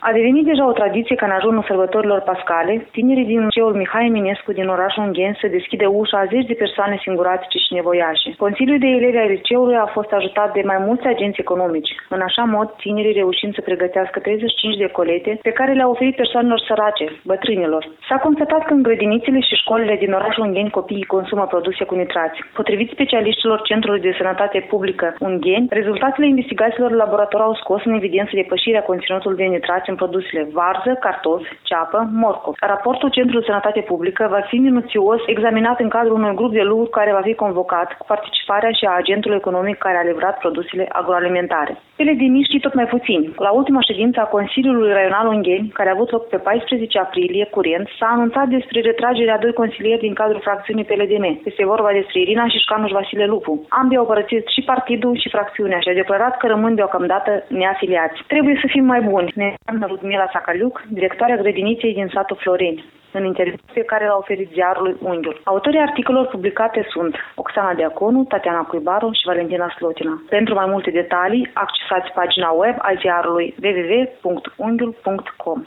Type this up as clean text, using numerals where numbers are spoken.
A devenit deja o tradiție ca în ajunul sărbătorilor pascale, tinerii din liceul Mihai Eminescu din orașul Ungheni să deschide ușa a zeci de persoane singuratice și nevoiașe. Consiliul de elevi al liceului a fost ajutat de mai mulți agenți economici, în așa mod tinerii reușind să pregătească 35 de colete pe care le-au oferit persoanelor sărace, bătrânilor. S-a constatat că în grădinițele și școlile din orașul Ungheni copiii consumă produse cu nitrați. Potrivit specialiștilor Centrului de Sănătate Publică Ungheni, rezultatele investigațiilor laborator au scos în evidență depășirea conținutului de nitrați în produsele varză, cartofi, ceapă, morcov. Raportul Centrului de Sănătate Publică va fi minuțios examinat în cadrul unui grup de lucru care va fi convocat cu participarea și a agentului economic care a livrat produsele agroalimentare. Cele din mici tot mai puțini. La ultima ședință a Consiliului Raional Ungheni, care a avut loc pe 14 aprilie curent, s-a anunțat despre retragerea a doi consilieri din cadrul fracțiunii PLDM. Este vorba despre Irina Șișcanuș Vasile Lupu. Ambii au părăsit și partidul și fracțiunea și au declarat că rămân deocamdată neafiliați. Trebuie să fim mai buni, ne înseamnă Ludmila Sacaliuc, directoarea grădiniței din satul Floreni, în interviul pe care l-a oferit ziarului Unghiul. Autorii articolelor publicate sunt Oxana Diaconu, Tatiana Cuibaru și Valentina Slotina. Pentru mai multe detalii, accesați pagina web a ziarului www.unghiul.com.